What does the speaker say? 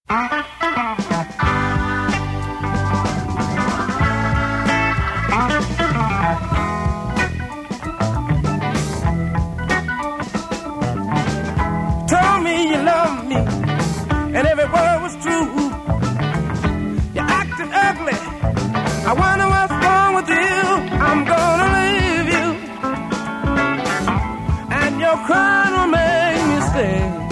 Told me you love me, and every word was true. You're acting ugly. I wonder what's wrong with you. I'm gonna leave you, and your crying will make me stay.